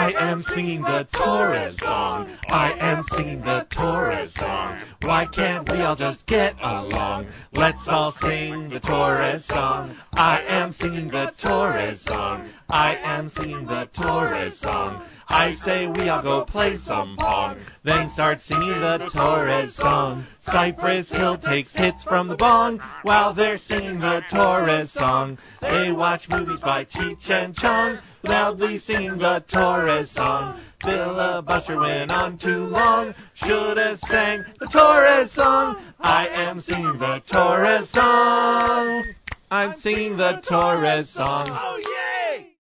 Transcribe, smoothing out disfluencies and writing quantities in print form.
I am singing the Torres song. I am singing the Torres song. Why can't we all just get along? Let's all sing the Torres song. I am singing the Torres song. I am singing the Torres song. I say we all go play some pong, then start singing the Torres song. Cypress Hill takes hits from the bong while they're singing the Torres song. They watch movies by Cheech and Chong, loudly singing the Torres song. Filibuster went on too long, should have sang the Torres song. I am singing the Torres song. I'm singing the Torres song. Oh, yeah.